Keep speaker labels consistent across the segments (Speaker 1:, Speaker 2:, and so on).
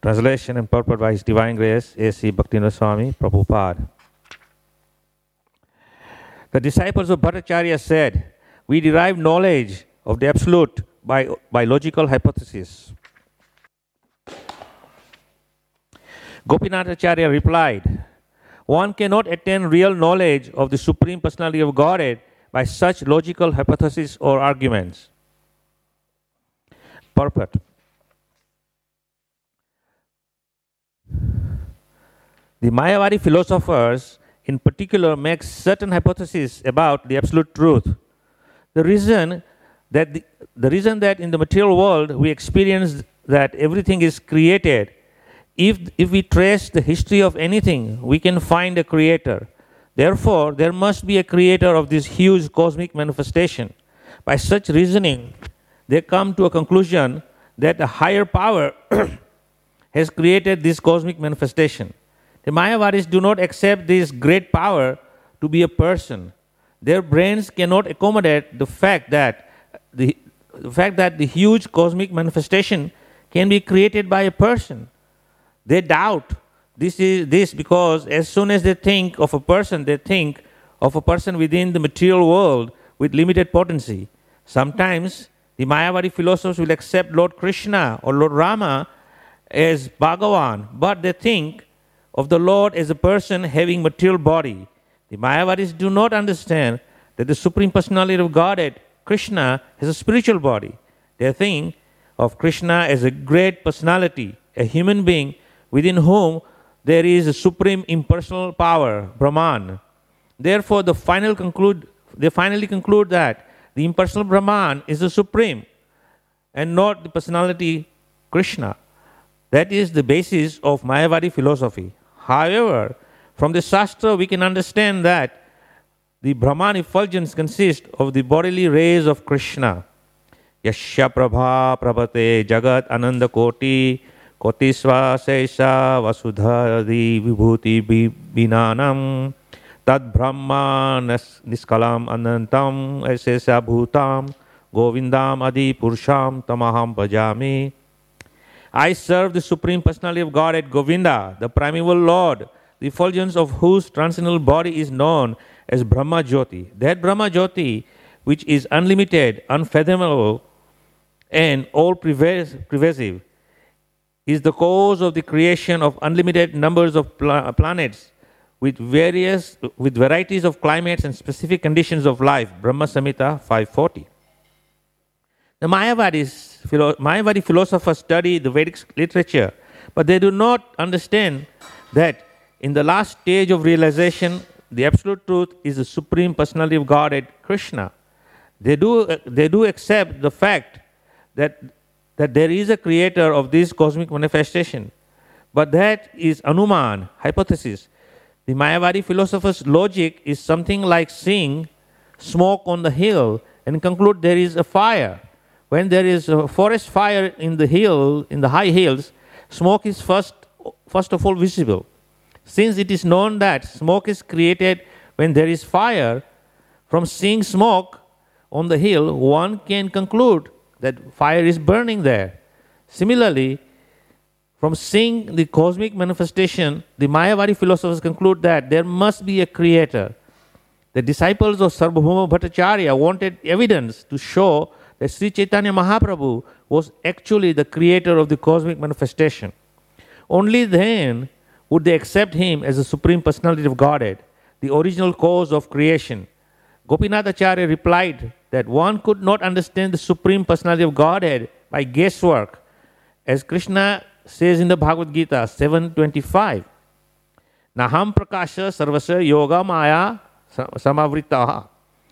Speaker 1: Translation and purport by His Divine Grace, A.C. Bhaktivinoda Swami Prabhupada. The disciples of Bhattacharya said, "We derive knowledge of the Absolute by logical hypothesis." Gopinathacharya replied, "One cannot attain real knowledge of the Supreme Personality of Godhead by such logical hypotheses or arguments." Purport. The Mayavadi philosophers in particular make certain hypotheses about the absolute truth. The reason that in the material world we experience that everything is created, if we trace the history of anything, we can find a creator. Therefore, there must be a creator of this huge cosmic manifestation. By such reasoning, they come to a conclusion that a higher power has created this cosmic manifestation. The Mayavadis do not accept this great power to be a person. Their brains cannot accommodate the fact that the huge cosmic manifestation can be created by a person. They doubt this because as soon as they think of a person, they think of a person within the material world with limited potency. Sometimes the Mayavadi philosophers will accept Lord Krishna or Lord Rama as Bhagavan, but they think of the Lord as a person having material body. The Mayavadis do not understand that the Supreme Personality of Godhead, Krishna, has a spiritual body. They think of Krishna as a great personality, a human being within whom there is a supreme impersonal power, Brahman. Therefore, they finally conclude that the impersonal Brahman is the supreme and not the personality Krishna. That is the basis of Mayavadi philosophy. However, from the Shastra we can understand that the Brahman effulgence consists of the bodily rays of Krishna. Yasya prabha prabhate jagat ananda koti kotisva sesha vasudhadi vibhuti binanam tad brahma niskalam anantam sesha bhutam govindam adi purusham tamaham bhajami. I serve the Supreme Personality of Godhead, Govinda, the primeval Lord, the effulgence of whose transcendental body is known as Brahma Jyoti. That Brahma Jyoti, which is unlimited, unfathomable, and all-pervasive, is the cause of the creation of unlimited numbers of planets with varieties of climates and specific conditions of life. Brahma Samhita 540. The Mayavadi philosophers study the Vedic literature, but they do not understand that in the last stage of realization, the absolute truth is the Supreme Personality of Godhead, Krishna. They do accept the fact that there is a creator of this cosmic manifestation, but that is Anuman, hypothesis. The Mayavadi philosopher's logic is something like seeing smoke on the hill and conclude there is a fire. When there is a forest fire in the high hills, smoke is first of all visible. Since it is known that smoke is created when there is fire, from seeing smoke on the hill, one can conclude that fire is burning there. Similarly, from seeing the cosmic manifestation, the Mayavadi philosophers conclude that there must be a creator. The disciples of Sarvabhauma Bhattacharya wanted evidence to show that Sri Chaitanya Mahaprabhu was actually the creator of the cosmic manifestation. Only then would they accept him as the Supreme Personality of Godhead, the original cause of creation. Gopinathacharya replied that one could not understand the Supreme Personality of Godhead by guesswork, as Krishna says in the Bhagavad Gita 7.25. Naham prakasha sarvasya yoga maya samavritaha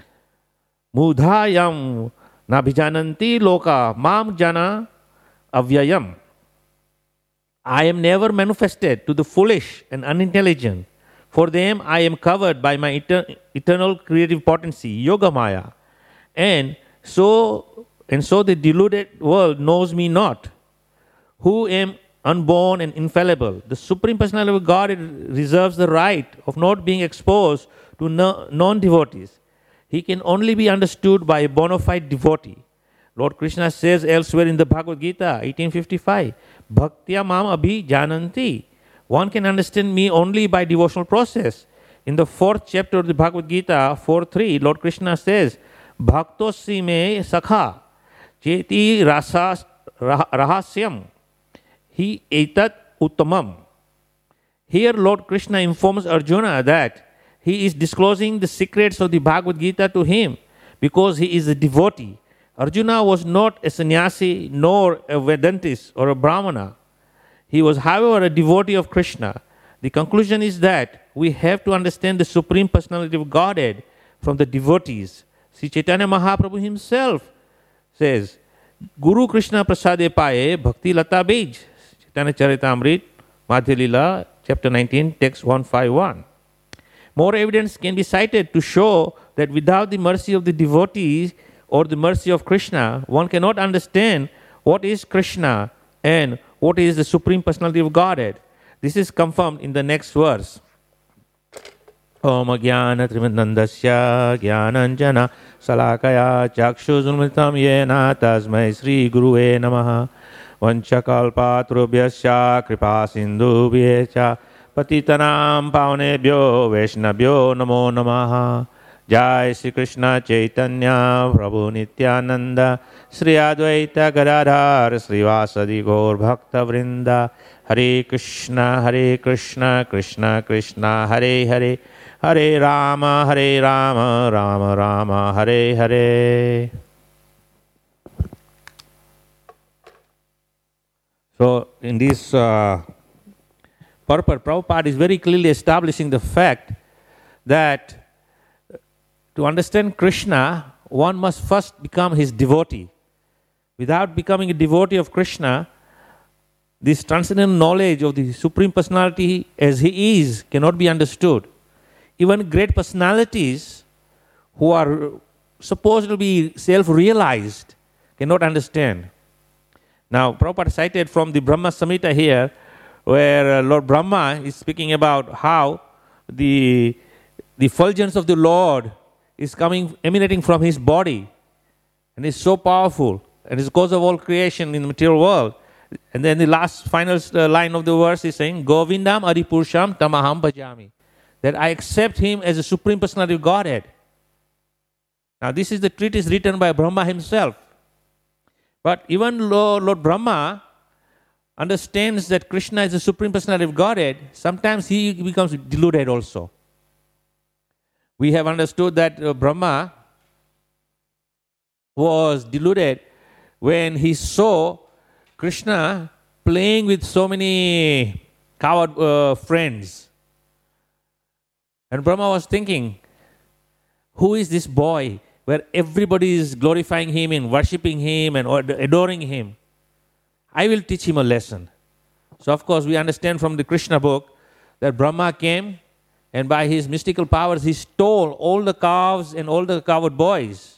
Speaker 1: mudhayam nabhijananti loka mam jana avyayam. I am never manifested to the foolish and unintelligent. For them I am covered by my eternal creative potency, Yoga Maya. And so the deluded world knows me not, who am unborn and infallible. The Supreme Personality of God reserves the right of not being exposed to non-devotees. He can only be understood by a bona fide devotee. Lord Krishna says elsewhere in the Bhagavad Gita, 1855, bhaktya mam abhi jananti. One can understand me only by devotional process. In the 4th chapter of the Bhagavad Gita, 4.3, Lord Krishna says, Bhaktosi me sakha cheti rahasyam hi etat uttamam. Here Lord Krishna informs Arjuna that he is disclosing the secrets of the Bhagavad Gita to him because he is a devotee. Arjuna was not a sannyasi nor a Vedantist or a Brahmana. He was, however, a devotee of Krishna. The conclusion is that we have to understand the Supreme Personality of Godhead from the devotees. Sri Chaitanya Mahaprabhu himself says, Guru Krishna Prasade Paye Bhakti Lata Bij. Chaitanya Charitamrita, Madhya Lila, chapter 19, text 151. More evidence can be cited to show that without the mercy of the devotees or the mercy of Krishna, one cannot understand what is Krishna and what is the Supreme Personality of Godhead. This is confirmed in the next verse. Om Jnana Trimitnandasya Jnananjana Salakaya Chakshuzunmitam Yena Tasmai Sri Gurue Namaha Vanchakalpatrubhyasya Kripa Sindhubhyecha Patitanam Pavanebhyo Vaishnavyo Namo Namaha. Jai Sri Krishna Chaitanya Prabhu Nityananda Sri Advaita Gadadhar Sri Vasadi Gaur Bhakta Vrinda. Hare Krishna Krishna Krishna Hare Hare Hare Rama Rama Rama Hare Hare. So in this purport, Prabhupada is very clearly establishing the fact that to understand Krishna, one must first become his devotee. Without becoming a devotee of Krishna, this transcendental knowledge of the Supreme Personality as he is cannot be understood. Even great personalities who are supposed to be self-realized cannot understand. Now, Prabhupada cited from the Brahma Samhita here, where Lord Brahma is speaking about how the effulgence of the Lord is emanating from his body, and is so powerful, and is the cause of all creation in the material world. And then the last final line of the verse is saying, Govindam Adipurusham Tamaham Bhajami, that I accept him as a Supreme Personality of Godhead. Now this is the treatise written by Brahma himself. But even Lord Brahma understands that Krishna is the Supreme Personality of Godhead. Sometimes he becomes deluded also. We have understood that Brahma was deluded when he saw Krishna playing with so many coward friends. And Brahma was thinking, who is this boy where everybody is glorifying him and worshipping him and adoring him? I will teach him a lesson. So of course we understand from the Krishna book that Brahma came and by his mystical powers he stole all the calves and all the coward boys.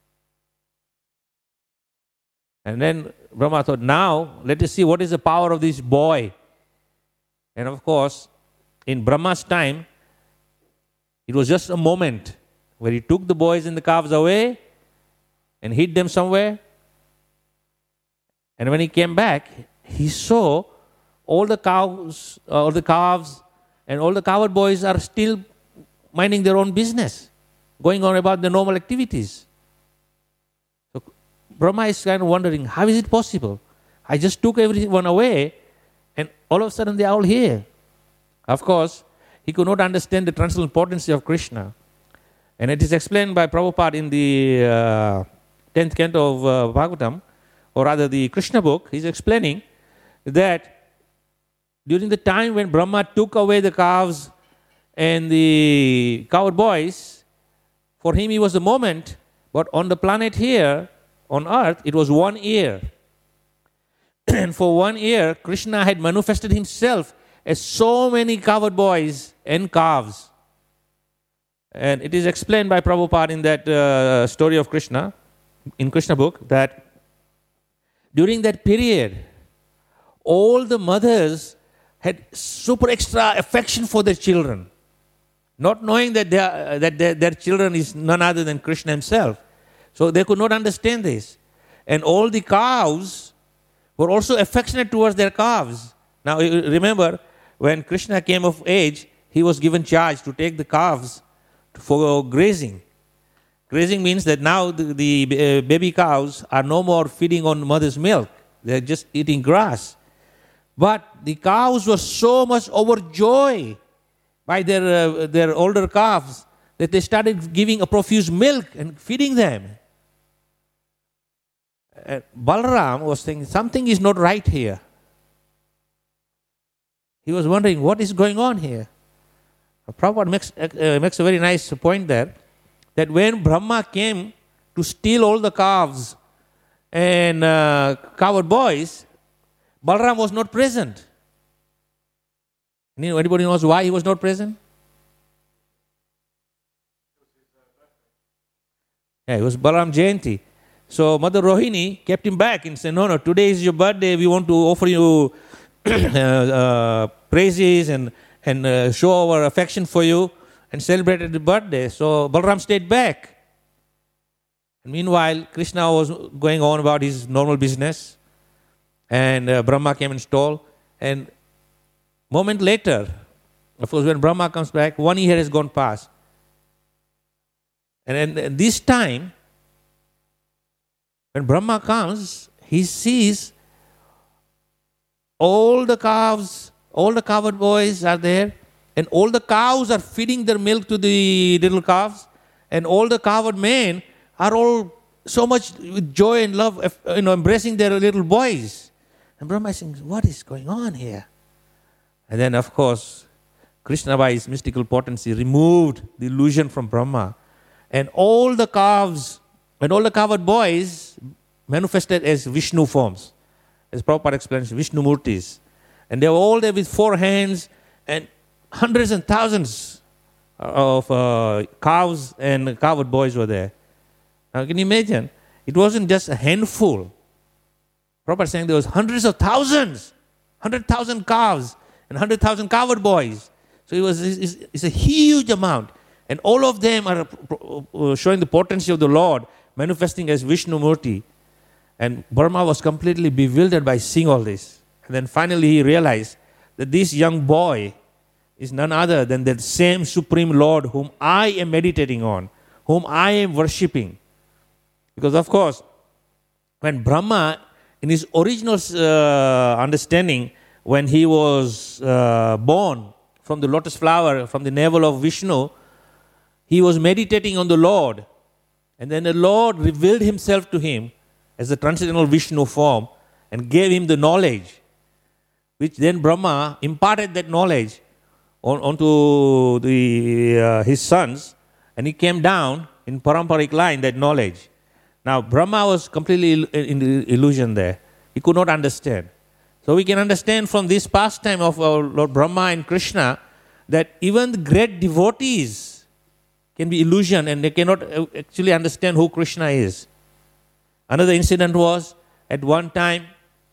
Speaker 1: And then Brahma thought, now let us see what is the power of this boy. And of course, in Brahma's time, it was just a moment where he took the boys and the calves away and hid them somewhere. And when he came back, he saw all the cows, all the calves, and all the coward boys are still minding their own business, going on about the normal activities. So Brahma is kind of wondering, how is it possible? I just took everyone away, and all of a sudden they are all here. Of course, he could not understand the transcendental potency of Krishna. And it is explained by Prabhupada in the 10th canto of Bhagavatam, or rather the Krishna book. He's explaining that during the time when Brahma took away the calves and the coward boys, for him it was a moment, but on the planet here, on earth, it was 1 year. And for 1 year, Krishna had manifested himself as so many coward boys and calves. And it is explained by Prabhupada in that story of Krishna, in Krishna book, that during that period, all the mothers had super extra affection for their children, not knowing that their children is none other than Krishna himself. So they could not understand this. And all the cows were also affectionate towards their calves. Now, remember, when Krishna came of age, he was given charge to take the calves for grazing. Grazing means that now the baby cows are no more feeding on mother's milk. They're just eating grass. But the cows were so much overjoyed by their older calves that they started giving a profuse milk and feeding them. Balaram was thinking, something is not right here. He was wondering, what is going on here? Prabhupada makes a very nice point there, that when Brahma came to steal all the calves and covered boys, Balaram was not present. Anybody knows why he was not present? Yeah, it was Balaram Jayanti. So Mother Rohini kept him back and said, no, today is your birthday. We want to offer you praises and show our affection for you and celebrate the birthday. So Balaram stayed back. And meanwhile, Krishna was going on about his normal business. And Brahma came and stole. And moment later, of course, when Brahma comes back, 1 year has gone past. And then this time, when Brahma comes, he sees all the calves, all the covered boys are there, and all the cows are feeding their milk to the little calves, and all the covered men are all so much with joy and love, embracing their little boys. And Brahma is saying, what is going on here? And then, of course, Krishna, by his mystical potency, removed the illusion from Brahma. And all the calves and all the covered boys manifested as Vishnu forms. As Prabhupada explains, Vishnu Murtis. And they were all there with 4 hands, and hundreds and thousands of cows and covered boys were there. Now, can you imagine? It wasn't just a handful. Prabhupada is saying there was hundreds of thousands, 100,000 calves and 100,000 covered boys. So it's a huge amount. And all of them are showing the potency of the Lord, manifesting as Vishnu Murti. And Brahma was completely bewildered by seeing all this. And then finally he realized that this young boy is none other than the same Supreme Lord whom I am meditating on, whom I am worshipping. Because of course, when Brahma, in his original understanding, when he was born from the lotus flower, from the navel of Vishnu, he was meditating on the Lord. And then the Lord revealed himself to him as the transcendental Vishnu form and gave him the knowledge, which then Brahma imparted that knowledge onto his sons, and he came down in paramparic line, that knowledge. Now, Brahma was completely in the illusion there. He could not understand. So we can understand from this pastime of our Lord Brahma and Krishna that even the great devotees can be illusion and they cannot actually understand who Krishna is. Another incident was, at one time,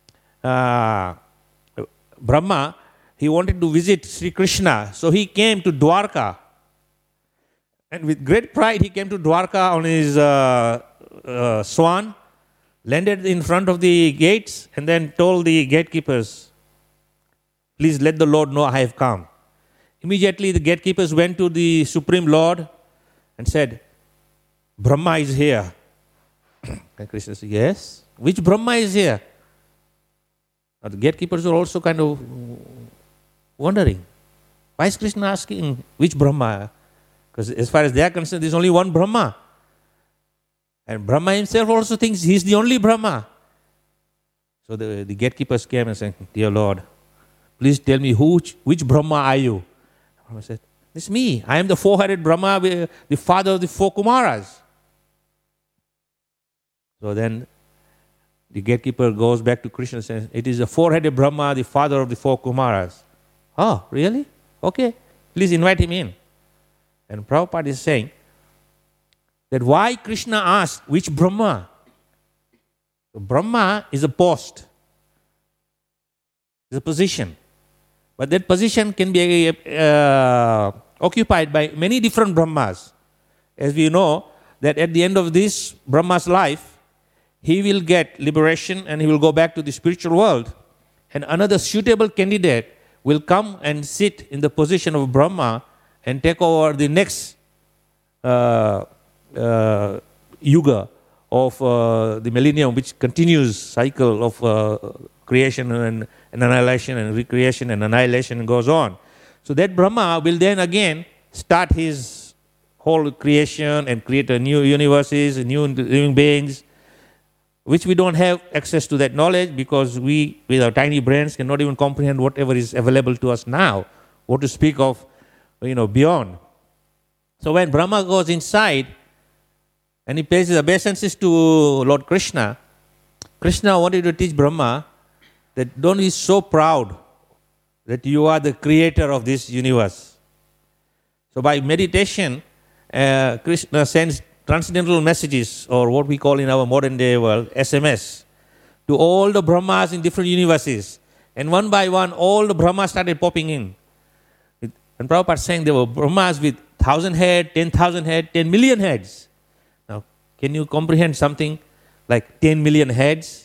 Speaker 1: Brahma, he wanted to visit Sri Krishna. So he came to Dwarka. And with great pride, he came to Dwarka on his swan, landed in front of the gates, and then told the gatekeepers, please let the Lord know I have come. Immediately, the gatekeepers went to the Supreme Lord and said, Brahma is here. And Krishna said, yes? Which Brahma is here? Now, the gatekeepers were also kind of wondering, why is Krishna asking which Brahma? Because as far as they are concerned, there's only one Brahma. And Brahma himself also thinks he's the only Brahma. So the gatekeepers came and said, dear Lord, please tell me which Brahma are you? Brahma said, it's me. I am the 4-headed Brahma, the father of the 4 Kumaras. So then the gatekeeper goes back to Krishna and says, it is the 4-headed Brahma, the father of the 4 Kumaras. Oh, really? Okay. Please invite him in. And Prabhupada is saying that why Krishna asked which Brahma? So Brahma is a post. It's a position. But that position can be occupied by many different Brahmas. As we know, that at the end of this Brahma's life, he will get liberation and he will go back to the spiritual world. And another suitable candidate will come and sit in the position of Brahma and take over the next yuga of the millennium, which continues cycle of creation and annihilation and recreation and annihilation and goes on. So that Brahma will then again start his whole creation and create a new universes, new living beings, which we don't have access to that knowledge because we, with our tiny brains, cannot even comprehend whatever is available to us now. What to speak of, beyond. So when Brahma goes inside and he pays his obeisances to Lord Krishna, Krishna wanted to teach Brahma that don't be so proud that you are the creator of this universe. So by meditation, Krishna sends transcendental messages, or what we call in our modern day world, SMS, to all the Brahmas in different universes. And one by one, all the Brahmas started popping in. And Prabhupada is saying there were Brahmas with 1,000 heads, 10,000 heads, 10 million heads. Now, can you comprehend something like 10 million heads?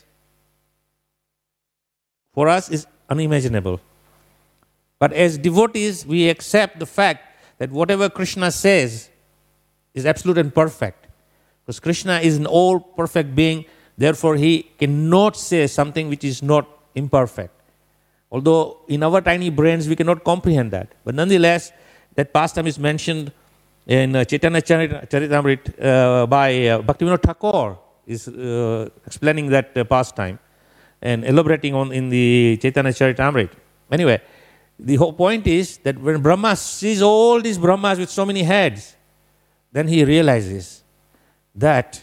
Speaker 1: For us, it's unimaginable. But as devotees, we accept the fact that whatever Krishna says is absolute and perfect. Because Krishna is an all-perfect being, therefore he cannot say something which is not imperfect. Although in our tiny brains we cannot comprehend that. But nonetheless, that pastime is mentioned in Chaitanya Charitamrita by Bhaktivinoda Thakur is explaining that pastime and elaborating on in the Chaitanya Charitamrita. Anyway, the whole point is that when Brahma sees all these Brahmas with so many heads, then he realizes that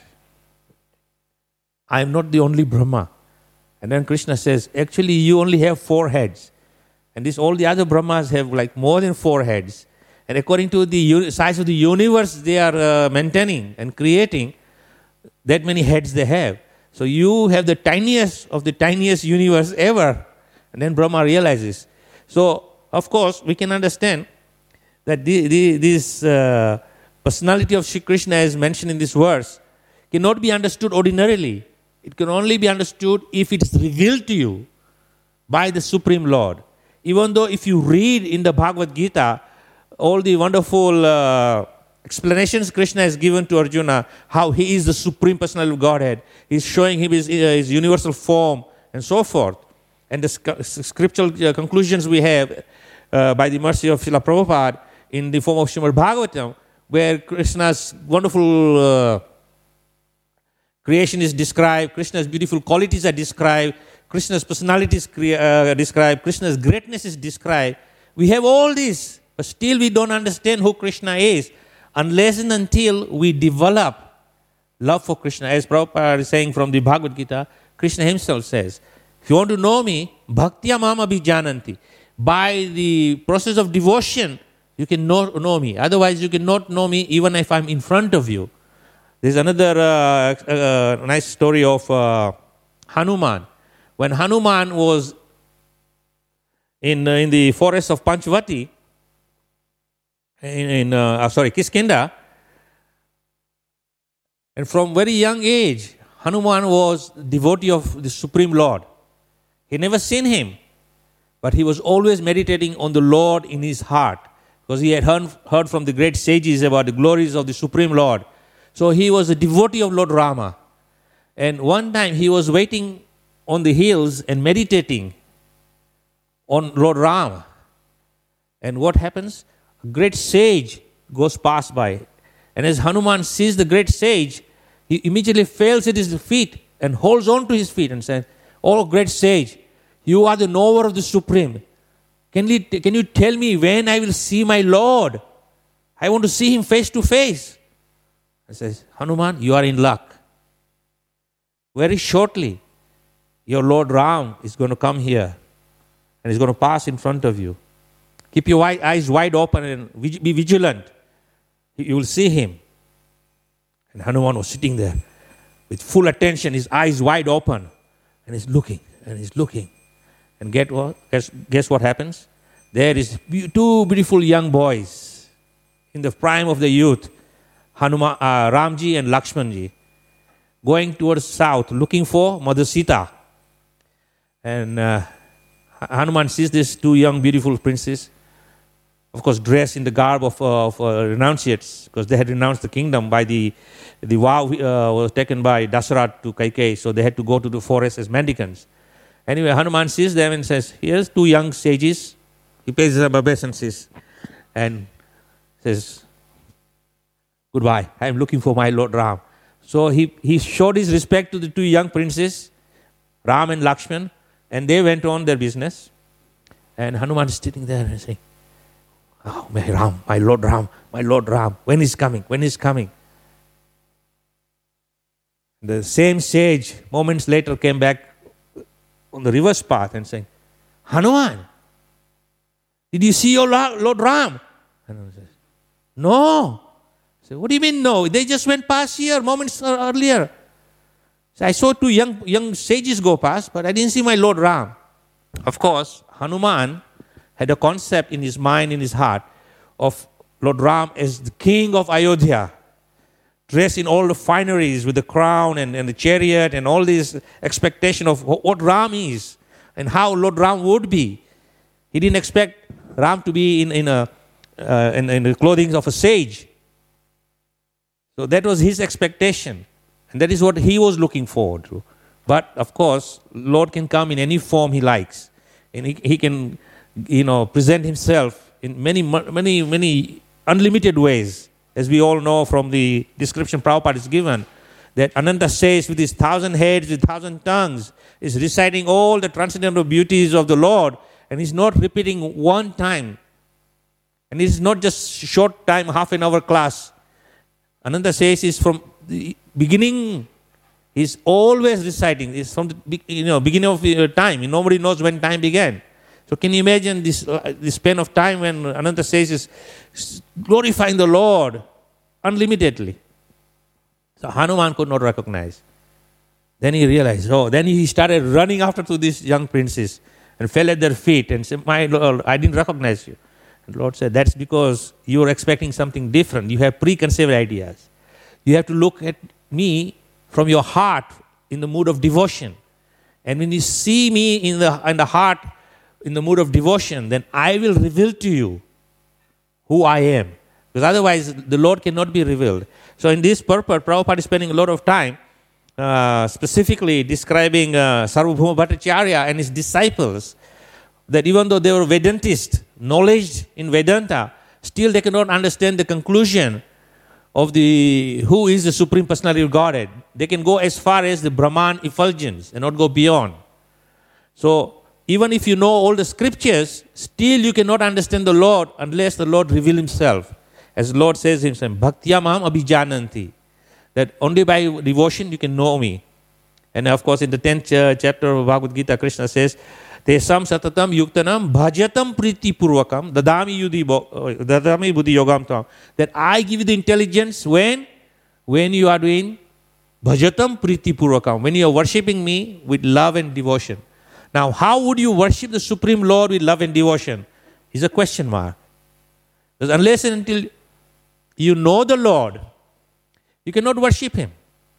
Speaker 1: I am not the only Brahma. And then Krishna says, actually you only have 4 heads. And all the other Brahmas have like more than 4 heads. And according to the size of the universe they are maintaining and creating, that many heads they have. So you have the tiniest of the tiniest universe ever. And then Brahma realizes. So, of course, we can understand that this personality of Shri Krishna as mentioned in this verse cannot be understood ordinarily. It can only be understood if it is revealed to you by the Supreme Lord. Even though if you read in the Bhagavad Gita, all the wonderful explanations Krishna has given to Arjuna, how he is the Supreme Personality of Godhead, he is showing him his universal form and so forth. And the scriptural conclusions we have by the mercy of Srila Prabhupada in the form of Srimad Bhagavatam, where Krishna's wonderful creation is described, Krishna's beautiful qualities are described, Krishna's personality is described, Krishna's greatness is described. We have all this, but still we don't understand who Krishna is unless and until we develop love for Krishna. As Prabhupada is saying from the Bhagavad Gita, Krishna himself says, if you want to know me, bhaktya mam abhijananti. By the process of devotion, you can know me. Otherwise, you cannot know me even if I'm in front of you. There's another nice story of Hanuman. When Hanuman was in the forest of Panchavati, Kiskinda, and from very young age, Hanuman was devotee of the Supreme Lord. He never seen him, but he was always meditating on the Lord in his heart, because he had heard from the great sages about the glories of the Supreme Lord. So he was a devotee of Lord Rama. And one time he was waiting on the hills and meditating on Lord Rama. And what happens? A great sage goes past by. And as Hanuman sees the great sage, he immediately falls at his feet and holds on to his feet and says, "Oh, great sage, you are the knower of the Supreme. Can you tell me when I will see my Lord? I want to see him face to face." He says, "Hanuman, you are in luck. Very shortly, your Lord Ram is going to come here and is going to pass in front of you. Keep your eyes wide open and be vigilant. You will see him." And Hanuman was sitting there with full attention, his eyes wide open, and he's looking, and he's looking. And guess what happens? There is 2 beautiful young boys in the prime of the youth, Ramji and Lakshmanji. going towards south, looking for Mother Sita. And Hanuman sees these two young, beautiful princes, of course, dressed in the garb of renunciates, because they had renounced the kingdom by the vow was taken by Dasharatha to Kaikeyi, so they had to go to the forest as mendicants. Anyway, Hanuman sees them and says, here's two young sages. He pays them obeisances and says, goodbye, I am looking for my Lord Ram. So he showed his respect to the two young princes, Ram and Lakshman, and they went on their business. And Hanuman is sitting there and saying, oh, my Ram, my Lord Ram, when is coming, when is coming? The same sage moments later came back on the reverse path and saying, Hanuman, did you see your Lord Ram? Hanuman says, no. So, what do you mean no? They just went past here moments earlier. So I saw two young sages go past, but I didn't see my Lord Ram. Of course, Hanuman had a concept in his mind, in his heart, of Lord Ram as the king of Ayodhya, dressed in all the fineries with the crown and the chariot and all this expectation of what Ram is and how Lord Ram would be. He didn't expect Ram to be in the clothing of a sage. So that was his expectation. And that is what he was looking forward to. But of course, Lord can come in any form he likes. And he can, present himself in many unlimited ways. As we all know from the description Prabhupada is given, that Ananta says with his 1,000 heads, with 1,000 tongues, is reciting all the transcendental beauties of the Lord, and he's not repeating one time. And it is not just short time, half an hour class. Ananta says is from the beginning, he's always reciting. It's from the beginning of time. Nobody knows when time began. So can you imagine this span of time when Ananta says is glorifying the Lord unlimitedly? So Hanuman could not recognize. Then he realized, then he started running after to these young princes and fell at their feet and said, my Lord, I didn't recognize you. And the Lord said, that's because you are expecting something different. You have preconceived ideas. You have to look at me from your heart in the mood of devotion. And when you see me in the heart, in the mood of devotion, then I will reveal to you who I am. Because otherwise, the Lord cannot be revealed. So in this purpose, Prabhupada is spending a lot of time specifically describing Sarvabhauma Bhattacharya and his disciples, that even though they were Vedantists, knowledge in Vedanta, still they cannot understand the conclusion of who is the Supreme Personality of Godhead. They can go as far as the Brahman effulgence and not go beyond. So, even if you know all the scriptures, still you cannot understand the Lord unless the Lord reveal himself. As the Lord says himself, Bhaktya Mam Abhijananti. That only by devotion you can know me. And of course in the 10th chapter of Bhagavad Gita, Krishna says, Tesam satatam yuktanam bhajatam priti purvakam dadami buddhi yogam tam. That I give you the intelligence when you are doing bhajatam priti purvakam, when you are worshipping me with love and devotion. Now, how would you worship the Supreme Lord with love and devotion? Is a question mark. Because unless and until you know the Lord, you cannot worship him.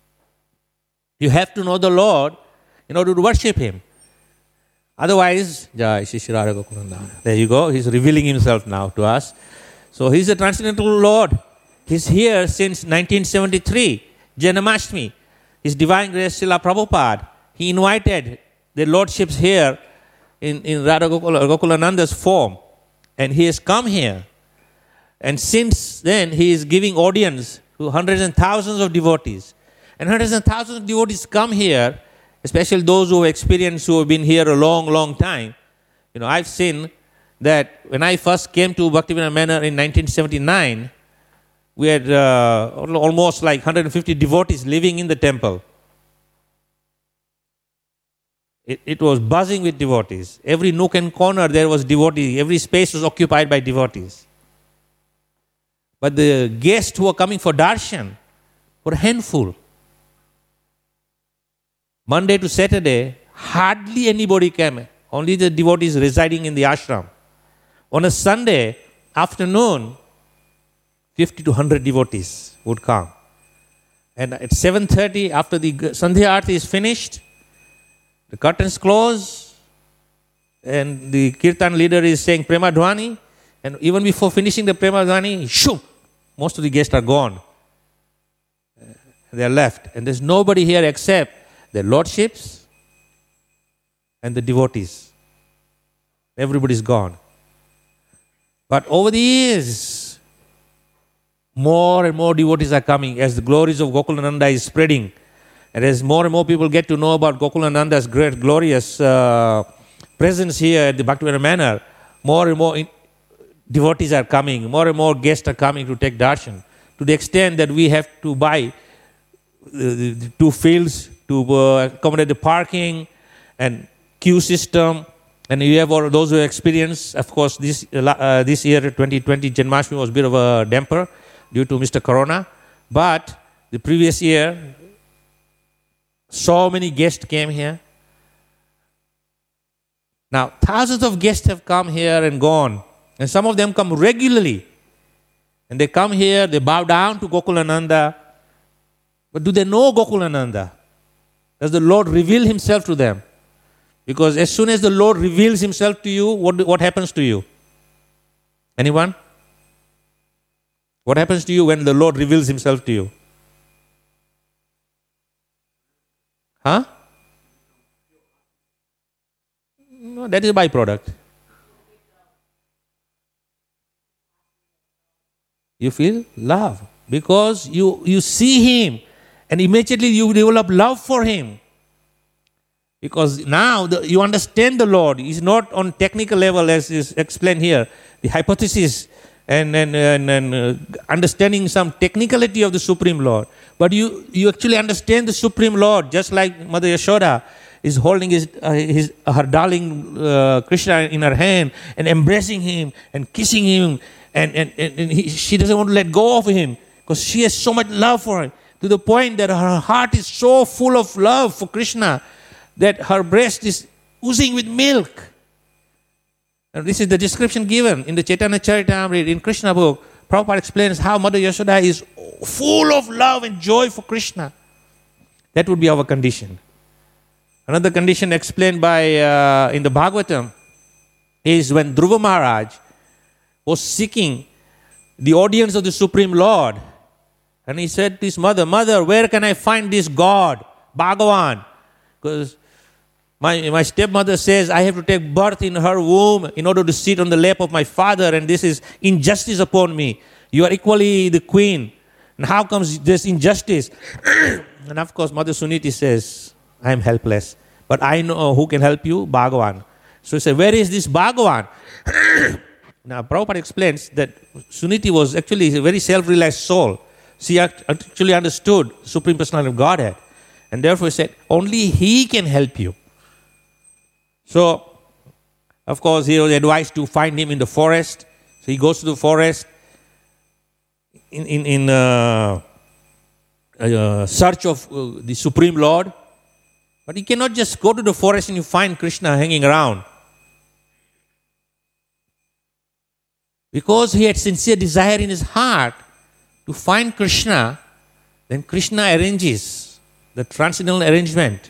Speaker 1: You have to know the Lord in order to worship him. Otherwise, there you go. He's revealing himself now to us. So he's a transcendental Lord. He's here since 1973, Janmashtami. His Divine Grace Srila Prabhupada. He invited the lordships here in Radha Gokulananda's form. And he has come here. And since then, he is giving audience to hundreds and thousands of devotees. And hundreds and thousands of devotees come here, especially those who have been here a long, long time. I've seen that when I first came to Bhaktivinoda Manor in 1979, we had almost like 150 devotees living in the temple. It was buzzing with devotees. Every nook and corner there was devotees. Every space was occupied by devotees. But the guests who were coming for darshan were a handful. Monday to Saturday, hardly anybody came. Only the devotees residing in the ashram. On a Sunday afternoon, 50 to 100 devotees would come. And at 7:30, after the Sandhya Aarti is finished, the curtains close, and the Kirtan leader is saying Prema Dhwani, and even before finishing the Prema Dhwani, shoo, most of the guests are gone. They are left. And there's nobody here except the lordships and the devotees. Everybody's gone. But over the years, more and more devotees are coming as the glories of Gokulananda is spreading. And as more and more people get to know about Gokulananda's great, glorious presence here at the Bhaktivinoda Manor, more and more devotees are coming, more and more guests are coming to take darshan, to the extent that we have to buy the 2 fields to accommodate the parking and queue system. And you have all those who experience, of course, this year, 2020, Janmashtami was a bit of a damper due to Mr. Corona. But the previous year, so many guests came here. Now, thousands of guests have come here and gone. And some of them come regularly. And they come here, they bow down to Gokulananda. But do they know Gokulananda? Does the Lord reveal Himself to them? Because as soon as the Lord reveals Himself to you, what happens to you? Anyone? What happens to you when the Lord reveals Himself to you? Huh? No, that is a byproduct. You feel love because you see Him and immediately you develop love for Him. Because now you understand the Lord. It's not on technical level as is explained here. The hypothesis and understanding some technicality of the Supreme Lord. But you actually understand the Supreme Lord, just like Mother Yashoda is holding her darling Krishna in her hand and embracing Him and kissing Him. She doesn't want to let go of Him because she has so much love for Him, to the point that her heart is so full of love for Krishna that her breast is oozing with milk. And this is the description given in the Chaitanya Charitamrita in Krishna book. Prabhupada explains how Mother Yashoda is full of love and joy for Krishna. That would be our condition. Another condition explained by in the Bhagavatam is when Dhruva Maharaj was seeking the audience of the Supreme Lord. And he said to his mother, "Mother, where can I find this God, Bhagavan? Because my stepmother says I have to take birth in her womb in order to sit on the lap of my father, and this is injustice upon me. You are equally the queen. And how comes this injustice?" And of course, Mother Suniti says, "I am helpless. But I know who can help you, Bhagavan." So he said, "Where is this Bhagavan?" Now, Prabhupada explains that Suniti was actually a very self-realized soul. She actually understood Supreme Personality of Godhead. And therefore he said, only He can help you. So, of course, he was advised to find Him in the forest. So he goes to the forest in search of the Supreme Lord. But he cannot just go to the forest and you find Krishna hanging around. Because he had sincere desire in his heart to find Krishna, then Krishna arranges the transcendental arrangement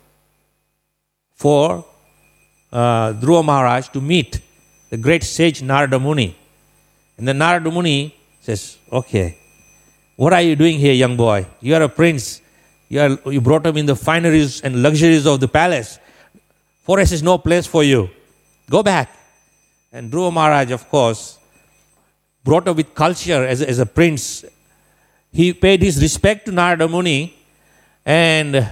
Speaker 1: for Dhruva Maharaj to meet the great sage Narada Muni. And then Narada Muni says, "Okay, what are you doing here, young boy? You are a prince. You brought up in the fineries and luxuries of the palace. Forest is no place for you. Go back." And Dhruva Maharaj, of course, brought up with culture as a prince, he paid his respect to Narada Muni, and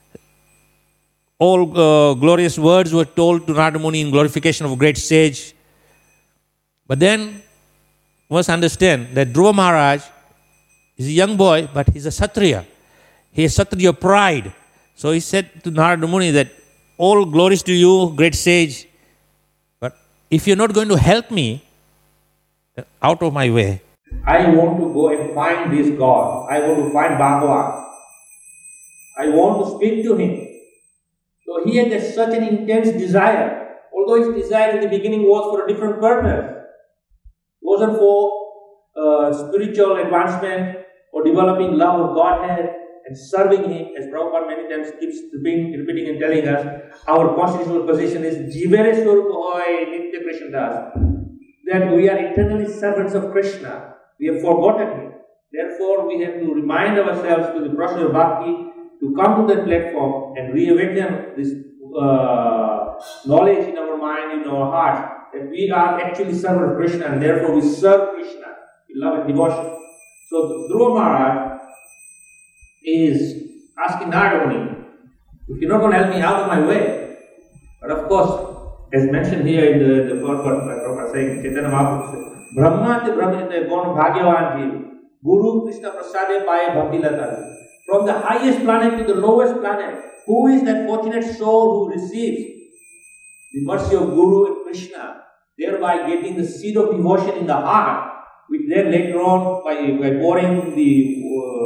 Speaker 1: all glorious words were told to Narada Muni in glorification of a great sage. But then, you must understand that Dhruva Maharaj is a young boy, but he's a Kshatriya. He has Kshatriya pride. So he said to Narada Muni that, "All glories to you, great sage, but if you're not going to help me, out of my way. I want to go and find this God. I want to find Bhagavan. I want to speak to Him." So he had such an intense desire, although his desire in the beginning was for a different purpose. It wasn't for spiritual advancement or developing love of Godhead. and serving Him, as Prabhupada many times keeps repeating and telling us, our constitutional position is Jivere Swarupa Hoy Nitya Krishna Das, that we are eternally servants of Krishna. We have forgotten Him. Therefore, we have to remind ourselves to the process of bhakti to come to that platform and reawaken this knowledge in our mind, in our heart, that we are actually servants of Krishna and therefore we serve Krishna in love and devotion. So Dhruva Maharaj is asking Narada Muni, if you're not going to help me out of my way. But of course, as mentioned here in the purport, like Prabhupada saying, Chaitanya Mahaprabhu says, Brahma te Brahma Gon Bhagyavan Jiv, Guru Krishna Prasade Paye Bhakti Lata. From the highest planet to the lowest planet, who is that fortunate soul who receives the mercy of Guru and Krishna, thereby getting the seed of devotion in the heart, which then later on, by pouring the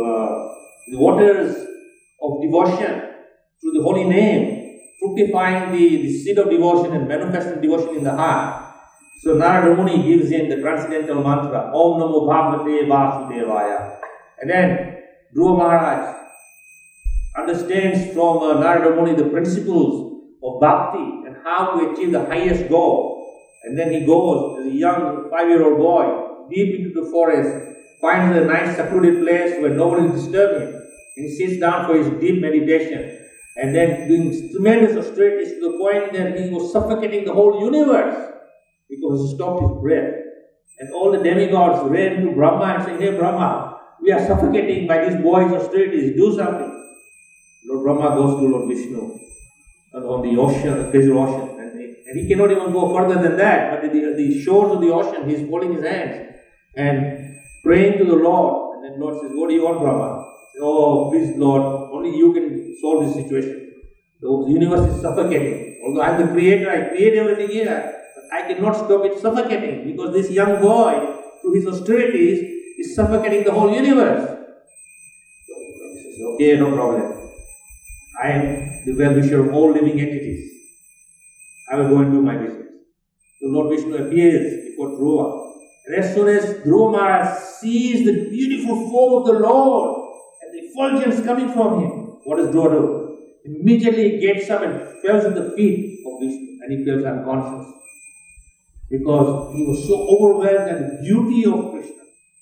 Speaker 1: waters of devotion through the holy name, fructifying the seed of devotion and manifesting devotion in the heart. So Narada Muni gives in the transcendental mantra, Om Namo Bhagavate Vasudevaya. And then Dhruva Maharaj understands from Narada Muni the principles of bhakti and how to achieve the highest goal. And then he goes, as a young 5-year-old boy, deep into the forest, finds a nice secluded place where nobody is disturbing him. And he sits down for his deep meditation. And then doing tremendous austerities to the point that he was suffocating the whole universe because he stopped his breath. And all the demigods ran to Brahma and said, Hey Brahma, we are suffocating by these boys' austerities, do something. Lord Brahma goes to Lord Vishnu on the ocean, the treasure ocean, and he cannot even go further than that. But at the shores of the ocean, he is holding his hands and praying to the Lord. And then Lord says, What do you want, Brahma? Oh, please, Lord, only you can solve this situation. The universe is suffocating. Although I am the creator, I create everything here, but I cannot stop it suffocating because this young boy, through his austerities, is suffocating the whole universe. So he says, okay, no problem. I am the well-wisher of all living entities. I will go and do my business. So Lord Vishnu appears before Dhruva. And as soon as Dhruva Maharaj sees the beautiful form of the Lord and the effulgence coming from him, what does Dhruva do? Immediately he gets up and falls at the feet of Vishnu and he feels unconscious. Because he was so overwhelmed at the beauty of Krishna.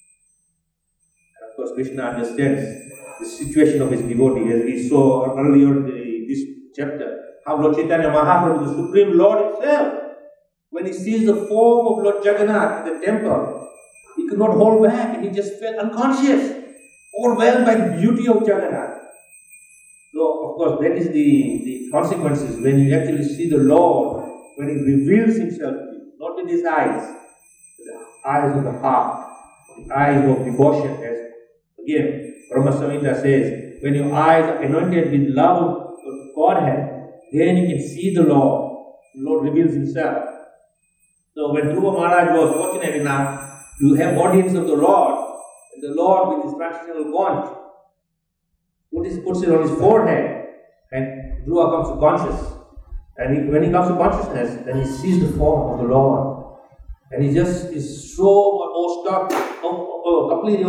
Speaker 1: And of course Krishna understands the situation of his devotee, as we saw earlier in this chapter, how Lord Chaitanya Mahaprabhu, the Supreme Lord himself, when he sees the form of Lord Jagannath in the temple, he could not hold back and he just felt unconscious, overwhelmed by the beauty of Jagannath. So, of course, that is the consequences when you actually see the Lord, when he reveals himself to you, not with his eyes, but the eyes of the heart, the eyes of devotion, as again, Brahma Samhita says, when your eyes are anointed with love of Godhead, then you can see the Lord. The Lord reveals himself. So when Dhruva Maharaj was fortunate enough to have audience of the Lord, and the Lord with his transcendental wand puts it on his forehead, and Dhruva comes to consciousness. And when he comes to consciousness, then he sees the form of the Lord. And he just is so awestruck, completely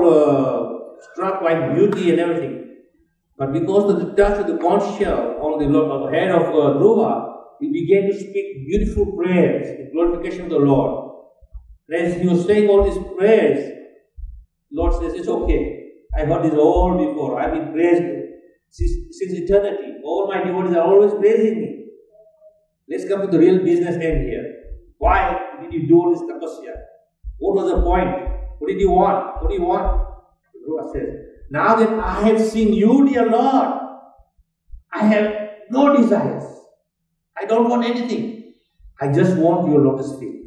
Speaker 1: struck by beauty and everything. But because of the touch of the conch shell on the head of Dhruva, he began to speak beautiful prayers in glorification of the Lord. And as he was saying all these prayers, the Lord says, it's okay. I've heard this all before. I've been praised since eternity. All my devotees are always praising me. Let's come to the real business end here. Why did you do all this tapasya? What was the point? What did you want? What do you want? Dhruva says, now that I have seen you, dear Lord, I have no desires. I don't want anything. I just want your lotus feet.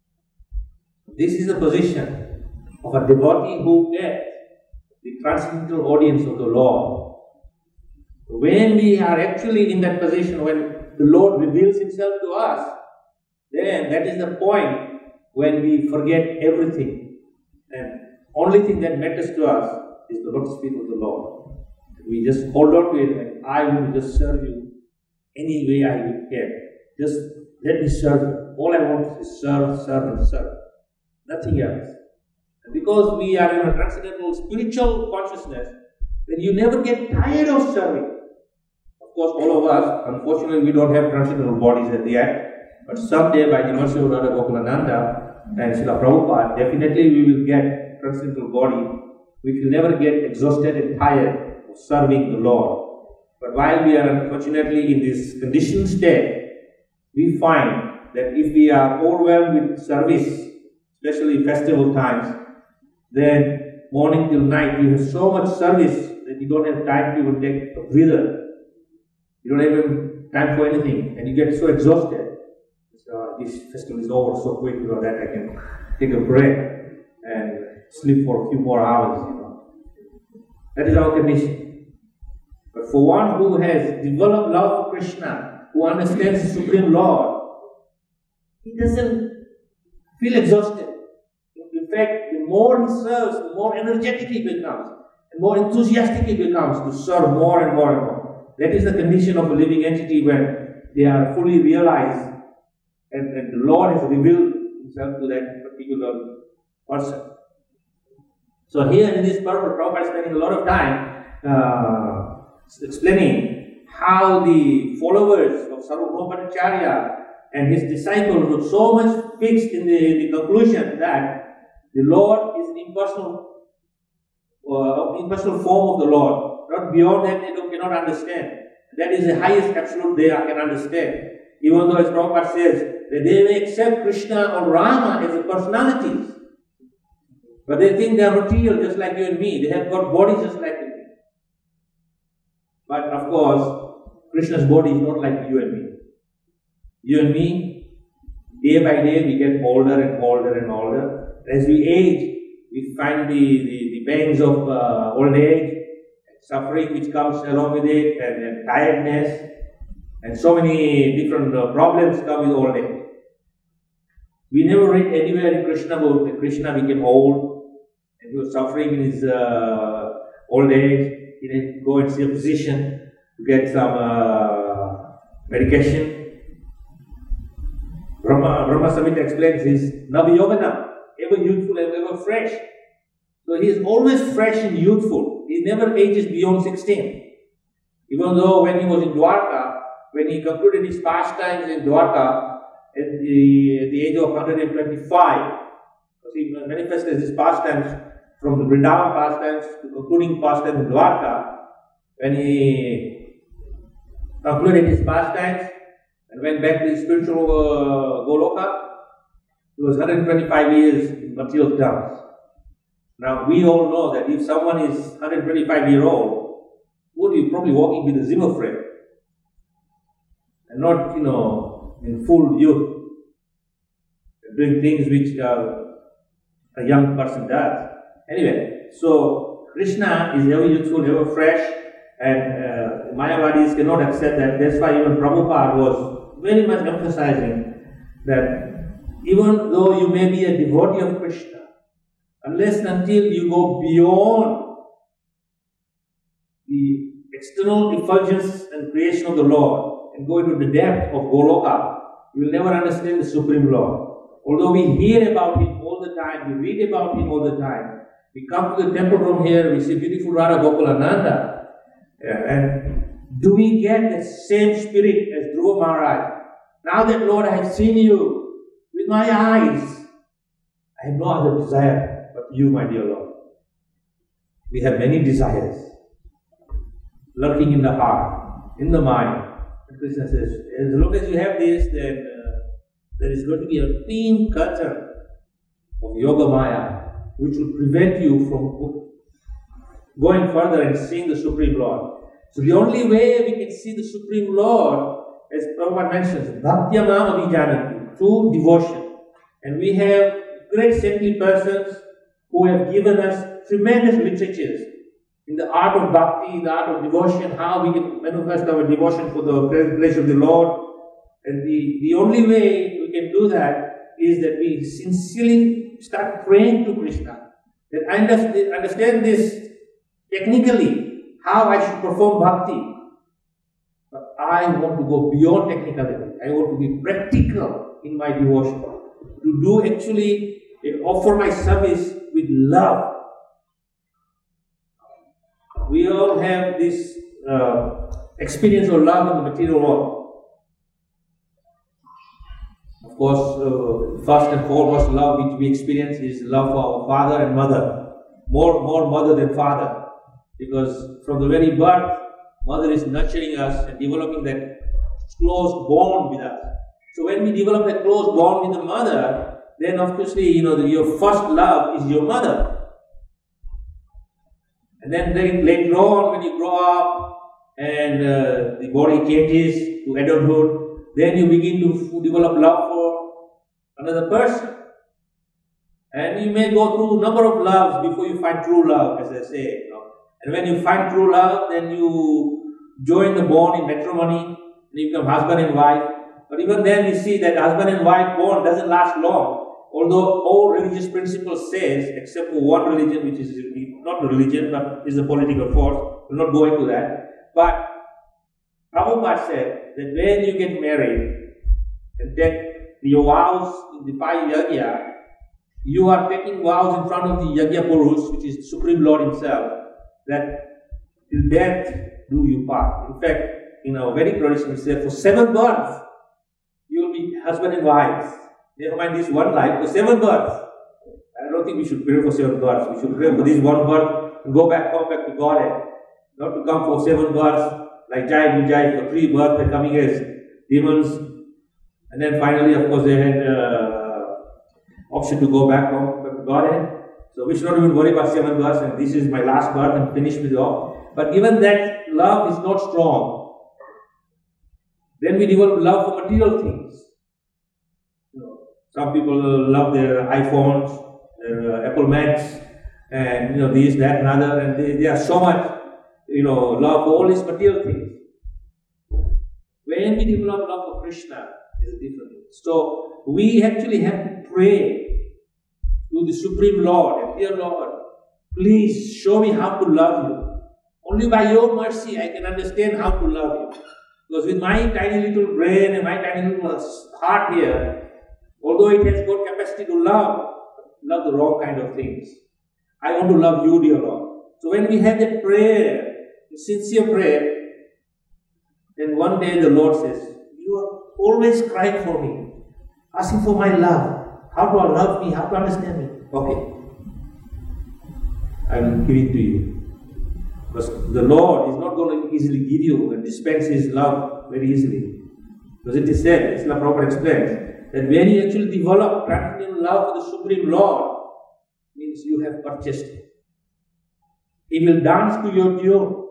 Speaker 1: This is the position of a devotee who gets the transcendental audience of the Lord. When we are actually in that position, when the Lord reveals himself to us, then that is the point when we forget everything. And only thing that matters to us is the lotus feet of the Lord. We just hold on to it and I will just serve you any way I can. Just let me serve you. All I want is serve, serve and serve. Nothing else. And because we are in a transcendental spiritual consciousness, then you never get tired of serving. Of course, all of us, unfortunately, we don't have transcendental bodies yet, but someday by the mercy of Radha Gokulananda and Srila Prabhupada, definitely we will get transcendental body, which will never get exhausted and tired of serving the Lord. But while we are unfortunately in this conditioned state, we find that if we are overwhelmed with service, especially festival times, then morning till night you have so much service that you don't have time to even take a breather. You don't have even time for anything, and you get so exhausted. So this festival is over so quick, that I can take a break and sleep for a few more hours. That is our condition. But for one who has developed love for Krishna, who understands the Supreme Lord, he doesn't feel exhausted. In fact, the more he serves, the more energetic he becomes, the more enthusiastic he becomes to serve more and more and more. That is the condition of a living entity when they are fully realized and the Lord has revealed himself to that particular person. So here in this purport, Prabhupada is spending a lot of time explaining how the followers of Sarvabhauma Bhattacharya and his disciples were so much fixed in the conclusion that the Lord is an impersonal form of the Lord. Not beyond that they cannot understand. That is the highest absolute they can understand. Even though as Prabhupada says that they may accept Krishna or Rama as personalities, but they think they are material just like you and me. They have got bodies just like you and me. But of course, Krishna's body is not like you and me. You and me, day by day we get older and older and older. As we age, we find the pangs of old age, suffering which comes along with it, and tiredness, and so many different problems come with old age. We never read anywhere in Krishna about that Krishna became old and he was suffering in his old age. He didn't go and see a physician to get some medication. Brahma Samhita explains his Navayogana, ever youthful and ever fresh. So he is always fresh and youthful. He never ages beyond 16. Even though when he was in Dwarka, when he concluded his pastimes in Dwarka at the age of 125, because he manifested his pastimes from the Vrindavan pastimes to concluding pastimes in Dwarka, when he concluded his pastimes and went back to his spiritual Goloka, he was 125 years in material terms. Now, we all know that if someone is 125-year-old, would be probably walking with a Zimmer frame and not, in full youth, doing things which a young person does. Anyway, so Krishna is ever youthful, ever fresh, and Mayavadis cannot accept that. That's why even Prabhupada was very much emphasizing that even though you may be a devotee of Krishna, unless until you go beyond the external effulgence and creation of the Lord and go into the depth of Goloka, you will never understand the Supreme Lord. Although we hear about Him all the time, we read about Him all the time, we come to the temple from here, we see beautiful Radha Gokulananda, and do we get the same spirit as Dhruva Maharaj? Now that Lord I have seen you with my eyes, I have no other desire but you, my dear Lord. We have many desires lurking in the heart, in the mind. And Krishna says, as long as you have this, then there is going to be a thin curtain of Yoga Maya which will prevent you from going further and seeing the Supreme Lord. So the only way we can see the Supreme Lord, as Prabhupada mentions, Bhaktyamam Avijanati, through devotion. And we have great saintly persons who have given us tremendous literatures in the art of bhakti, the art of devotion, how we can manifest our devotion for the pleasure of the Lord. And the only way we can do that is that we sincerely start praying to Krishna. That I understand this technically, how I should perform bhakti. But I want to go beyond technicality. I want to be practical in my devotion. To do actually, offer my service with love. we all have this experience of love in the material world. Of course, first and foremost love which we experience is love for our father and mother. More mother than father. Because from the very birth, mother is nurturing us and developing that close bond with us. So when we develop that close bond with the mother, then obviously, your first love is your mother. And then later on, when you grow up and the body changes to adulthood, then you begin to develop love for another person. And you may go through a number of loves before you find true love, as I say. And when you find true love, then you join the bond in matrimony, and you become husband and wife. But even then, we see that husband and wife bond doesn't last long. Although all religious principles says, except for one religion, which is not a religion, but is a political force, we'll not go into that. But Prabhupada said that when you get married and take your vows in the 5 yajna, you are taking vows in front of the Yajna Purush, which is the Supreme Lord Himself, that till death do you part. In fact, in our Vedic tradition, it says for 7 births, you will be husband and wife. Never mind this one life, for 7 births. I don't think we should pray for 7 births. We should pray for this one birth and go back to Godhead. Not to come for 7 births, like Jai Vijay, for 3 births, they're coming as demons. And then finally, of course, they had option to go back home to Godhead. So we should not even worry about 7 births, and this is my last birth and finish with it all. But given that love is not strong, then we develop love for material things. Some people love their iPhones, their Apple Macs, and this, that, and other, and they are so much, love for all these material things. When we develop love for Krishna, is different. So we actually have to pray to the Supreme Lord, and dear Lord, please show me how to love you. Only by your mercy I can understand how to love you. Because with my tiny little brain and my tiny little heart here, although it has got capacity to love the wrong kind of things. I want to love you, dear Lord. So when we have that prayer, sincere prayer, then one day the Lord says, you are always crying for me, asking for my love. How to love me? How to understand me? Okay. I will give it to you. Because the Lord is not going to easily give you and dispense His love very easily. Because it is said, Srila Prabhupada explains, that when you actually develop transcendental love for the Supreme Lord, means you have purchased it. He will dance to your tune.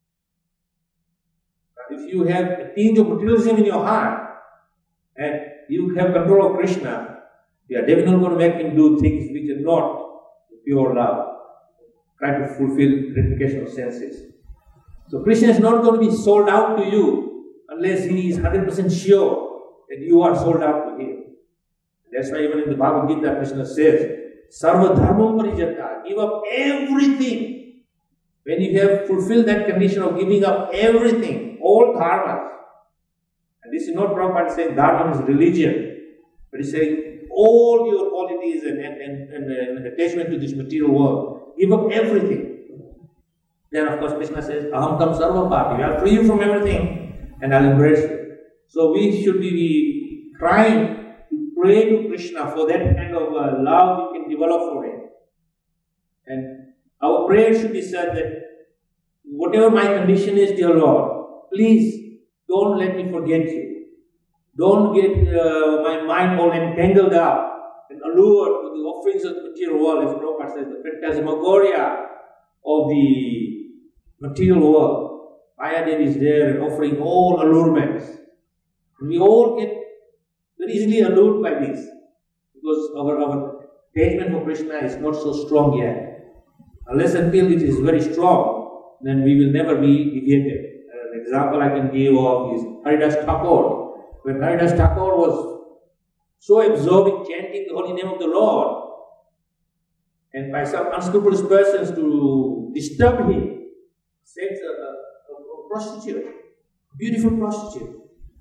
Speaker 1: If you have a tinge of materialism in your heart, and you have control of Krishna, you are definitely not going to make Him do things which are not pure love. Try to fulfill gratification of senses. So Krishna is not going to be sold out to you unless He is 100% sure that you are sold out to Him. That's why even in the Bhagavad Gita, Krishna says, Sarva Dharmam Parijata, give up everything. When you have fulfilled that condition of giving up everything, all dharmas, and this is not Prabhupada saying dharma is religion, but he's saying all your qualities and attachment to this material world, give up everything. Then of course Krishna says, Aham tam sarva bhati, I'll free you from everything and I'll embrace you. So we should be trying to pray to Krishna for that kind of love we can develop for Him. And our prayer should be said that whatever my condition is, dear Lord, please don't let me forget you. Don't get my mind all entangled up and allured to the offerings of the material world, as Prabhupada says, the phantasmagoria of the material world. Mayadevi is there and offering all allurements. And we all get very easily allured by this because our attachment for Krishna is not so strong yet. Unless until it is very strong, then we will never be deviated. An example I can give of is Haridas Thakur. When Haridas Thakur was so absorbed in chanting the holy name of the Lord, and by some unscrupulous persons to disturb him, sent a prostitute, beautiful prostitute.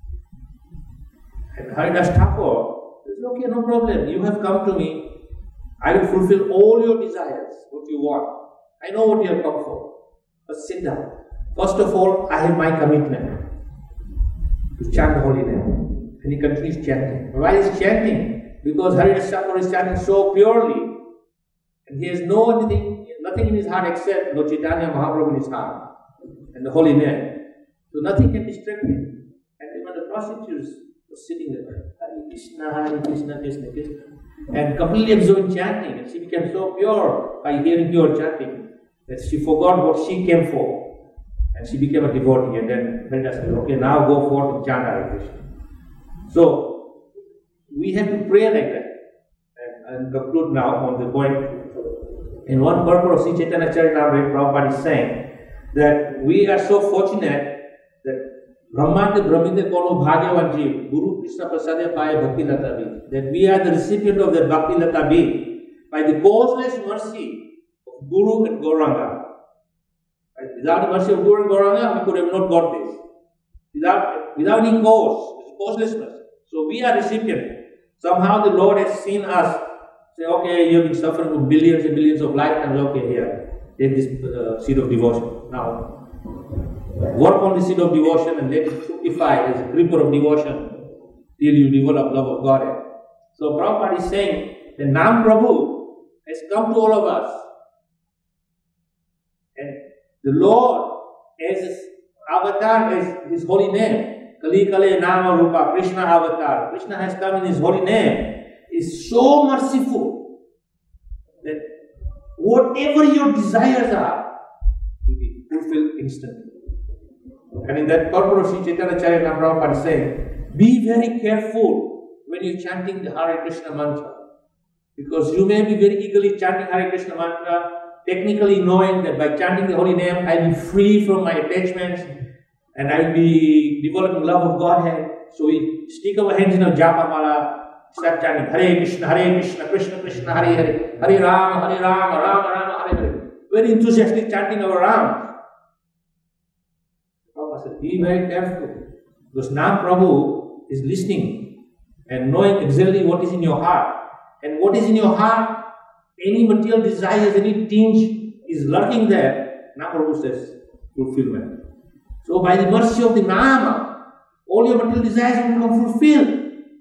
Speaker 1: And Haridas Thakur says, okay, no problem, you have come to me, I will fulfill all your desires, what you want. I know what you have come for. First sit down. First of all, I have my commitment to chant the holy name. And he continues chanting. Why is he chanting? Because Haridas Thakur is chanting so purely. And he has nothing in his heart except Lord Chaitanya Mahaprabhu in his heart. And the holy name. So nothing can distract him. And even the prostitutes were sitting there. Hare Krishna, Krishna Krishna. And completely absorbed in chanting. And she became so pure by hearing pure chanting that she forgot what she came for. And she became a devotee. And then Haridas said, okay, now go forth and chant Hare Krishna. So, we have to pray like that. And conclude now on the point. In one purport of Sri Chaitanya Charitamrita, Prabhupada is saying that we are so fortunate that Brahmante Brahmite Kono Bhagyavan Jeev, Guru Krishna Prasade Paya Bhakti Lata Bhi, that we are the recipient of that Bhakti Lata Bhi by the causeless mercy of Guru and Gauranga. Without the mercy of Guru and Gauranga, we could have not got this. Without any cause, it's causelessness. So we are recipient. Somehow the Lord has seen us. Say, okay, you have been suffering for billions and billions of lifetimes. Okay, here, take this seed of devotion. Now, work on the seed of devotion and let it fructify as a creeper of devotion till you develop love of God. So Prabhupada is saying that Nam Prabhu has come to all of us. And the Lord, as his avatar, as his holy name, Kali Kale Nama Rupa, Krishna avatar. Krishna has come in his holy name. Is so merciful that whatever your desires are will be fulfilled instantly. And in that purport of Sri Chaitanya Charitamrita, Prabhupada is saying, be very careful when you're chanting the Hare Krishna mantra. Because you may be very eagerly chanting Hare Krishna mantra, technically knowing that by chanting the holy name, I will be free from my attachments and I will be developing love of Godhead. So we stick our hands in a japa mala, start chanting Hare Krishna, Krishna Krishna, Hare Hare, Hare Rama, Rama Rama, Hare Hare. Very enthusiastically chanting our Ram. Prabhupada said, be very careful. Because now Prabhu is listening and knowing exactly what is in your heart. And what is in your heart, any material desires, any tinge is lurking there. Now Prabhu says, fulfillment. So by the mercy of the Nama, all your material desires will become fulfilled.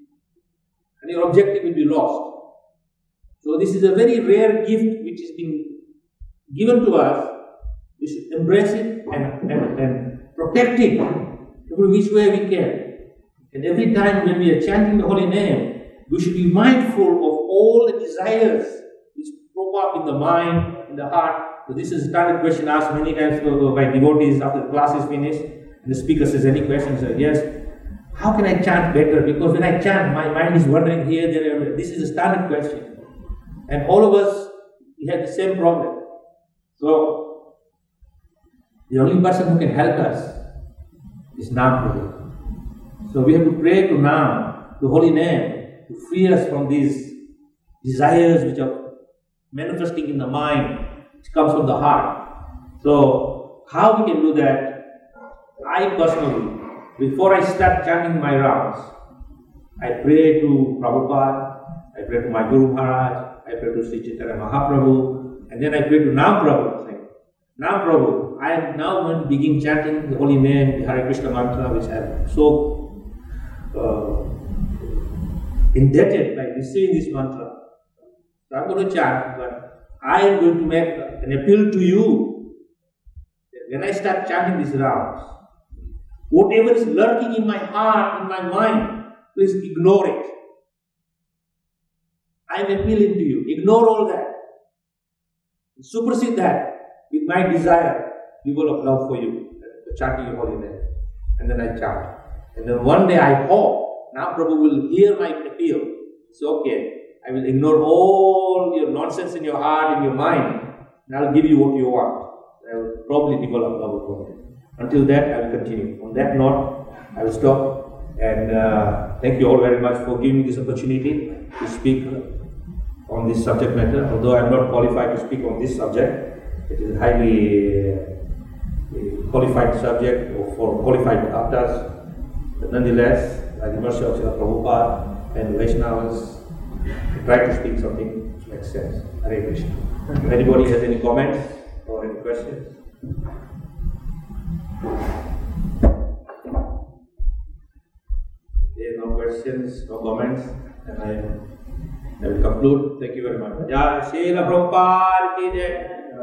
Speaker 1: And your objective will be lost. So this is a very rare gift which has been given to us. We should embrace it and protect it every which way we can. And every time when we are chanting the holy name, we should be mindful of all the desires which pop up in the mind, in the heart. So this is a standard question asked many times by devotees after the class is finished. And the speaker says, any questions? Yes. How can I chant better? Because when I chant, my mind is wandering here, there. This is a standard question. And all of us, we have the same problem. So, the only person who can help us is Nam Prabhu. So we have to pray to Nam, the holy name, to free us from these desires which are manifesting in the mind, which comes from the heart. So, how we can do that? I personally, before I start chanting my rounds, I pray to Prabhupada, I pray to my Guru Maharaj, I pray to Sri Chaitanya Mahaprabhu, and then I pray to Nam Prabhu. Nam Prabhu, I am now going to begin chanting the holy name, the Hare Krishna mantra, which I am so indebted by receiving this mantra. So I am going to chant, but I am going to make an appeal to you that when I start chanting these rounds, whatever is lurking in my heart, in my mind, please ignore it. I am appealing to you. Ignore all that. Supersede that with my desire, develop love for you, chanting your holy name. And then I chant. And then one day I hope, now Prabhu will hear my appeal. It's okay. I will ignore all your nonsense in your heart, in your mind, and I will give you what you want. I will probably develop love for you. Until that, I will continue. On that note, I will stop. And thank you all very much for giving me this opportunity to speak on this subject matter. Although I am not qualified to speak on this subject, it is a highly qualified subject for qualified avatars. But nonetheless, by the mercy of Srila Prabhupada and Vaishnavas, I try to speak something which makes sense. Hare Krishna. If anybody has any comments or any questions?
Speaker 2: Okay, no questions, no comments, and I will conclude. Thank you very much.
Speaker 3: Jai Srila Prabhupada ki jai.